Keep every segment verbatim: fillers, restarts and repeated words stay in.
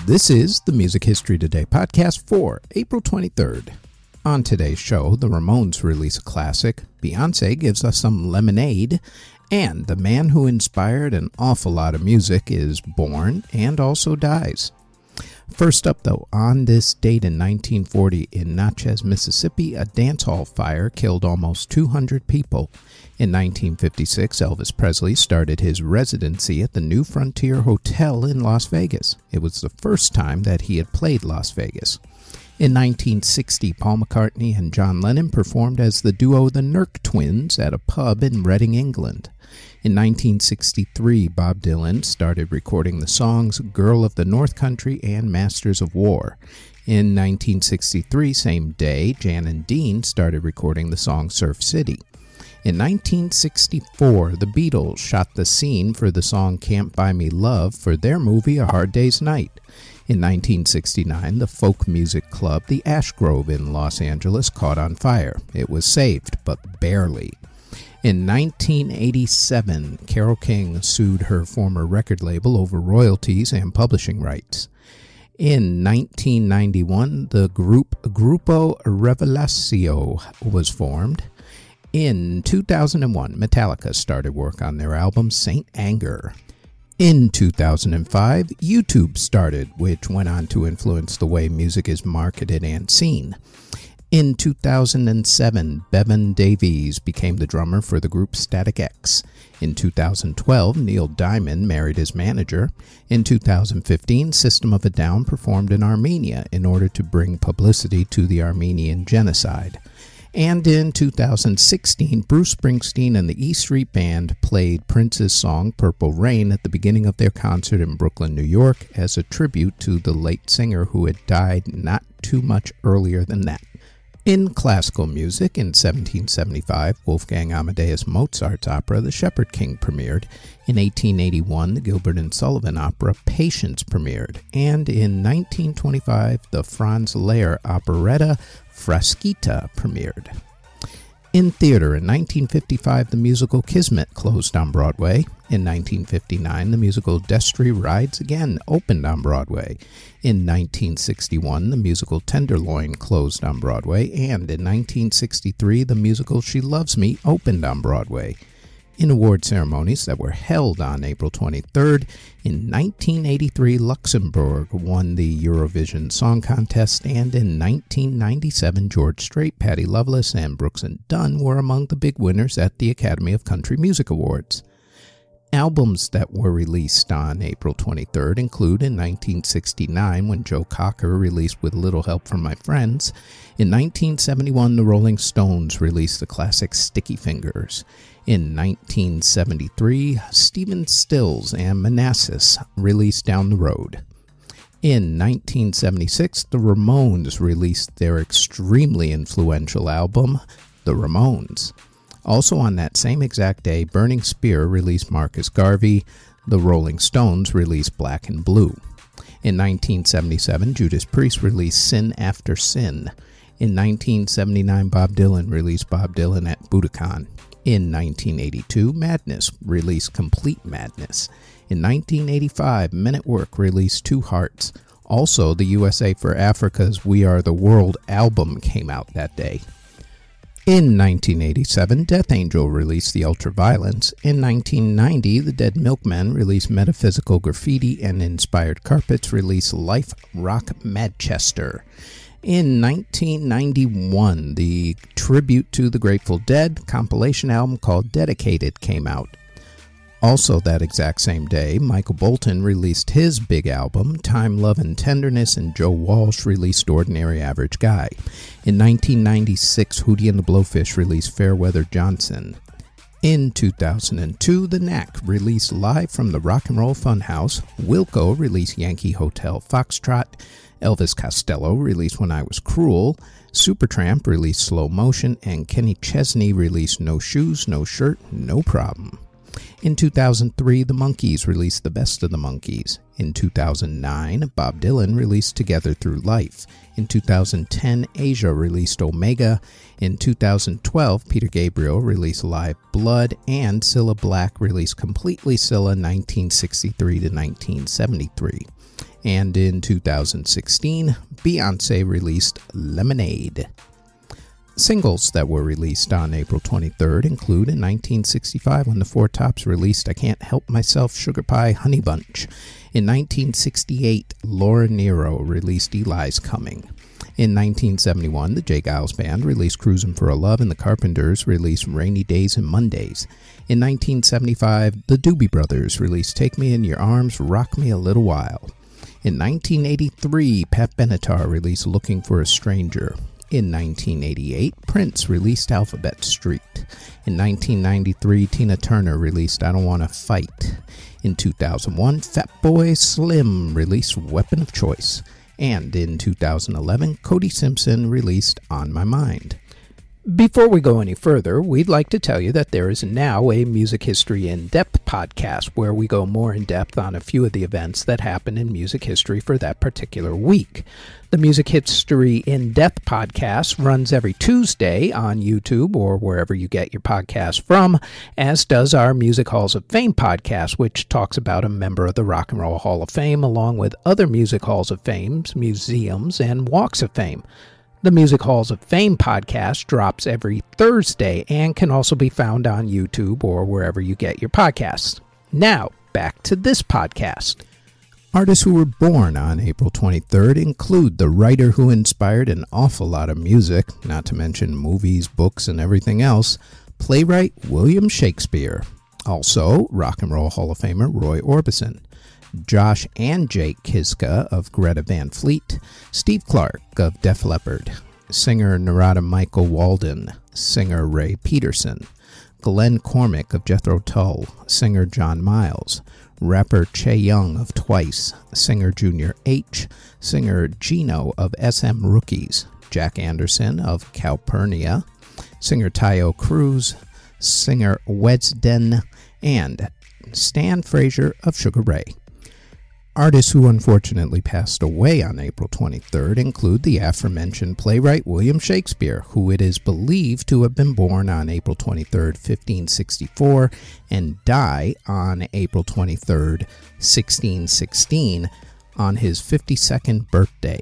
This is the Music History Today podcast for April twenty-third. On today's show, the Ramones release a classic, Beyoncé gives us some Lemonade, and the man who inspired an awful lot of music is born and also dies. First up, though, on this date in nineteen forty in Natchez, Mississippi, a dance hall fire killed almost two hundred people. In nineteen fifty-six, Elvis Presley started his residency at the New Frontier Hotel in Las Vegas. It was the first time that he had played Las Vegas. In nineteen sixty, Paul McCartney and John Lennon performed as the duo the Nirk Twins at a pub in Reading, England. In nineteen sixty-three, Bob Dylan started recording the songs Girl of the North Country and Masters of War. In nineteen sixty-three, same day, Jan and Dean started recording the song Surf City. In nineteen sixty-four, the Beatles shot the scene for the song Can't Buy Me Love for their movie A Hard Day's Night. In nineteen sixty-nine, the folk music club The Ash Grove in Los Angeles caught on fire. It was saved, but barely. In nineteen eighty-seven, Carole King sued her former record label over royalties and publishing rights. In nineteen ninety-one, the group Grupo Revelación was formed. In two thousand one, Metallica started work on their album Saint Anger. In two thousand five, YouTube started, which went on to influence the way music is marketed and seen. In two thousand seven, Bevan Davies became the drummer for the group Static X. In two thousand twelve, Neil Diamond married his manager. In two thousand fifteen, System of a Down performed in Armenia in order to bring publicity to the Armenian genocide. And in two thousand sixteen, Bruce Springsteen and the E Street Band played Prince's song Purple Rain at the beginning of their concert in Brooklyn, New York, as a tribute to the late singer who had died not too much earlier than that. In classical music, in seventeen seventy-five, Wolfgang Amadeus Mozart's opera The Shepherd King premiered. In eighteen eighty-one, the Gilbert and Sullivan opera Patience premiered. And in nineteen twenty-five, the Franz Lehrer operetta Frasquita premiered. In theater, in nineteen fifty-five, the musical Kismet closed on Broadway. In nineteen fifty-nine, the musical Destry Rides Again opened on Broadway. In nineteen sixty-one, the musical Tenderloin closed on Broadway. And in nineteen sixty-three, the musical She Loves Me opened on Broadway. In award ceremonies that were held on April twenty-third, in nineteen eighty-three, Luxembourg won the Eurovision Song Contest, and in nineteen ninety-seven, George Strait, Patti Loveless, and Brooks and Dunn were among the big winners at the Academy of Country Music Awards. Albums that were released on April twenty-third include in nineteen sixty-nine, when Joe Cocker released With Little Help from My Friends. In nineteen seventy-one, the Rolling Stones released the classic Sticky Fingers. In nineteen seventy-three, Stephen Stills and Manassas released Down the Road. In nineteen seventy-six, the Ramones released their extremely influential album, The Ramones. Also on that same exact day, Burning Spear released Marcus Garvey. The Rolling Stones released Black and Blue. In nineteen seventy-seven, Judas Priest released Sin After Sin. In nineteen seventy-nine, Bob Dylan released Bob Dylan at Budokan. In nineteen eighty-two, Madness released Complete Madness. In nineteen eighty-five, Men at Work released Two Hearts. Also, the U S A for Africa's We Are the World album came out that day. In nineteen eighty-seven, Death Angel released The Ultraviolence. In nineteen ninety, the Dead Milkmen released Metaphysical Graffiti, and Inspired Carpets released Life Rock Manchester. In nineteen ninety-one, the tribute to the Grateful Dead compilation album called Dedicated came out. Also that exact same day, Michael Bolton released his big album, Time, Love, and Tenderness, and Joe Walsh released Ordinary Average Guy. In nineteen ninety-six, Hootie and the Blowfish released Fairweather Johnson. In two thousand two, The Knack released Live from the Rock and Roll Funhouse. Wilco released Yankee Hotel Foxtrot. Elvis Costello released When I Was Cruel. Supertramp released Slow Motion, and Kenny Chesney released No Shoes, No Shirt, No Problem. In two thousand three, the Monkees released The Best of the Monkees. In two thousand nine, Bob Dylan released Together Through Life. In two thousand ten, Asia released Omega. In two thousand twelve, Peter Gabriel released Live Blood, and Cilla Black released Completely Cilla nineteen sixty-three to nineteen seventy-three. And in two thousand sixteen, Beyoncé released Lemonade. Singles that were released on April twenty-third include in nineteen sixty-five when the Four Tops released I Can't Help Myself, Sugar Pie, Honey Bunch. In nineteen sixty-eight, Laura Nyro released Eli's Coming. In nineteen seventy-one, the J. Giles Band released Cruisin' for a Love, and the Carpenters released Rainy Days and Mondays. In nineteen seventy-five, the Doobie Brothers released Take Me in Your Arms, Rock Me a Little While. In nineteen eighty-three, Pat Benatar released Looking for a Stranger. In nineteen eighty-eight, Prince released Alphabet Street. In nineteen ninety-three, Tina Turner released I Don't Wanna Fight. In two thousand one, Fatboy Slim released Weapon of Choice. And in two thousand eleven, Cody Simpson released On My Mind. Before we go any further, we'd like to tell you that there is now a Music History In-Depth podcast where we go more in-depth on a few of the events that happened in music history for that particular week. The Music History In-Depth podcast runs every Tuesday on YouTube or wherever you get your podcast from, as does our Music Halls of Fame podcast, which talks about a member of the Rock and Roll Hall of Fame along with other Music Halls of Fame, museums, and walks of fame. The Music Halls of Fame podcast drops every Thursday and can also be found on YouTube or wherever you get your podcasts. Now, back to this podcast. Artists who were born on April twenty-third include the writer who inspired an awful lot of music, not to mention movies, books, and everything else, playwright William Shakespeare. Also, Rock and Roll Hall of Famer Roy Orbison. Josh and Jake Kiska of Greta Van Fleet, Steve Clark of Def Leppard, singer Narada Michael Walden, singer Ray Peterson, Glenn Cormick of Jethro Tull, singer John Miles, rapper Che Young of Twice, singer Junior H, singer Gino of S M Rookies, Jack Anderson of Calpurnia, singer Tayo Cruz, singer Wesden, and Stan Frazier of Sugar Ray. Artists who unfortunately passed away on April twenty-third include the aforementioned playwright William Shakespeare, who it is believed to have been born on April twenty-third, fifteen sixty-four, and die on April twenty-third, sixteen sixteen, on his fifty-second birthday.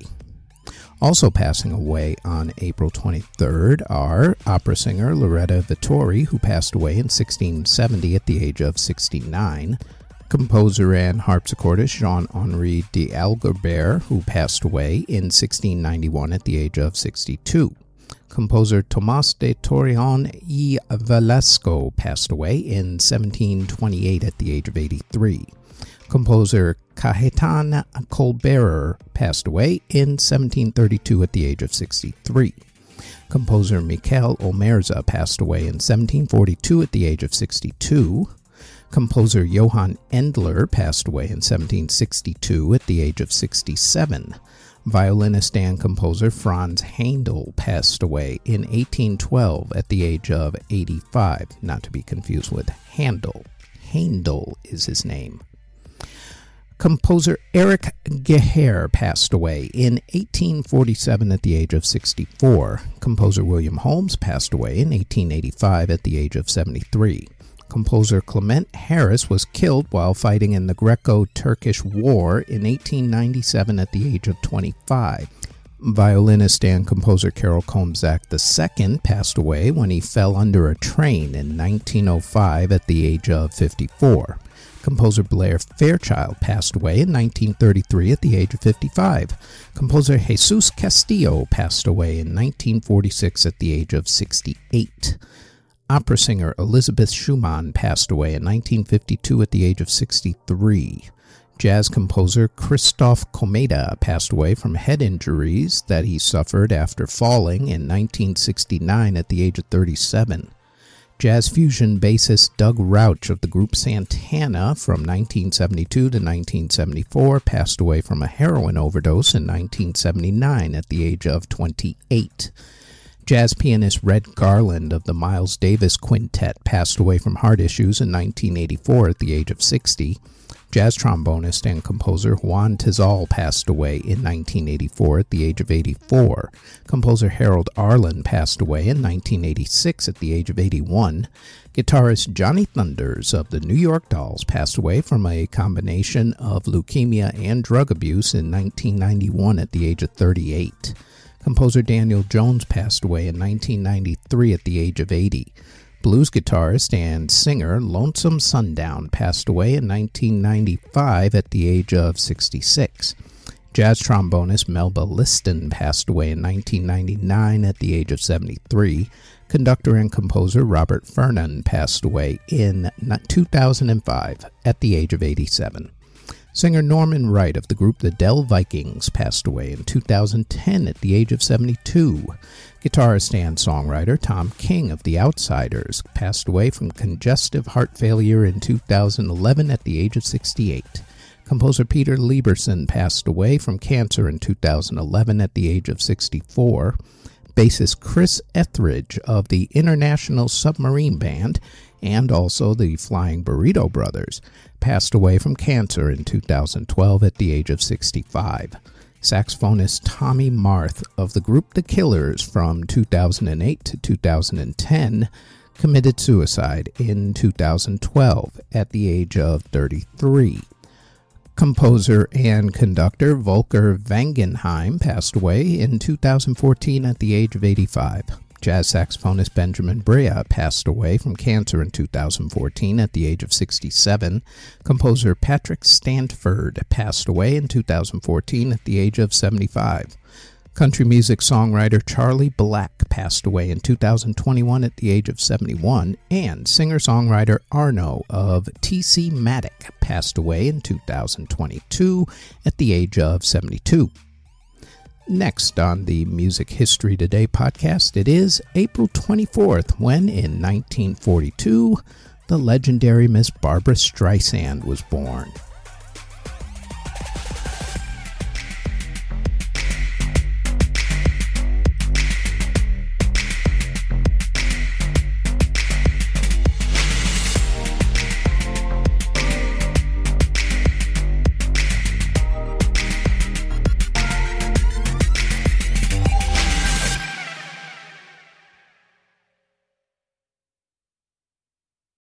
Also passing away on April twenty-third are opera singer Loretta Vittori, who passed away in sixteen seventy at the age of sixty-nine, composer and harpsichordist Jean-Henri d'Alembert, who passed away in sixteen ninety-one at the age of sixty-two. Composer Tomás de Torreón y Velasco passed away in seventeen twenty-eight at the age of eighty-three. Composer Cajetan Colberer passed away in seventeen thirty-two at the age of sixty-three. Composer Miquel Omerza passed away in seventeen forty-two at the age of sixty-two. Composer Johann Endler passed away in seventeen sixty-two at the age of sixty-seven. Violinist and composer Franz Handel passed away in eighteen twelve at the age of eighty-five, not to be confused with Handel. Handel is his name. Composer Erich Geher passed away in eighteen forty-seven at the age of sixty-four. Composer William Holmes passed away in eighteen eighty-five at the age of seventy-three. Composer Clement Harris was killed while fighting in the Greco-Turkish War in eighteen ninety-seven at the age of twenty-five. Violinist and composer Carol Komzak the Second passed away when he fell under a train in nineteen oh five at the age of fifty-four. Composer Blair Fairchild passed away in nineteen thirty-three at the age of fifty-five. Composer Jesus Castillo passed away in nineteen forty-six at the age of sixty-eight. Opera singer Elizabeth Schumann passed away in nineteen fifty-two at the age of sixty-three. Jazz composer Christoph Komeda passed away from head injuries that he suffered after falling in nineteen sixty-nine at the age of thirty-seven. Jazz fusion bassist Doug Rauch of the group Santana from nineteen seventy-two to nineteen seventy-four passed away from a heroin overdose in nineteen seventy-nine at the age of twenty-eight. Jazz pianist Red Garland of the Miles Davis Quintet passed away from heart issues in nineteen eighty-four at the age of sixty. Jazz trombonist and composer Juan Tizol passed away in nineteen eighty-four at the age of eighty-four. Composer Harold Arlen passed away in nineteen eighty-six at the age of eighty-one. Guitarist Johnny Thunders of the New York Dolls passed away from a combination of leukemia and drug abuse in nineteen ninety-one at the age of thirty-eight. Composer Daniel Jones passed away in nineteen ninety-three at the age of eighty. Blues guitarist and singer Lonesome Sundown passed away in nineteen ninety-five at the age of sixty-six. Jazz trombonist Melba Liston passed away in nineteen ninety-nine at the age of seventy-three. Conductor and composer Robert Fernon passed away in two thousand five at the age of eighty-seven. Singer Norman Wright of the group the Dell Vikings passed away in two thousand ten at the age of seventy-two. Guitarist and songwriter Tom King of The Outsiders passed away from congestive heart failure in two thousand eleven at the age of sixty-eight. Composer Peter Lieberson passed away from cancer in two thousand eleven at the age of sixty-four. Bassist Chris Etheridge of the International Submarine Band and also the Flying Burrito Brothers passed away from cancer in two thousand twelve at the age of sixty-five. Saxophonist Tommy Marth of the group The Killers from two thousand eight to two thousand ten committed suicide in two thousand twelve at the age of thirty-three. Composer and conductor Volker Wangenheim passed away in two thousand fourteen at the age of eighty-five. Jazz saxophonist Benjamin Brea passed away from cancer in two thousand fourteen at the age of sixty-seven. Composer Patrick Stanford passed away in two thousand fourteen at the age of seventy-five. Country music songwriter Charlie Black passed away in two thousand twenty-one at the age of seventy-one, and singer-songwriter Arno of T C Matic passed away in two thousand twenty-two at the age of seventy-two. Next on the Music History Today podcast, it is April twenty-fourth, when in nineteen forty-two, the legendary Miss Barbra Streisand was born.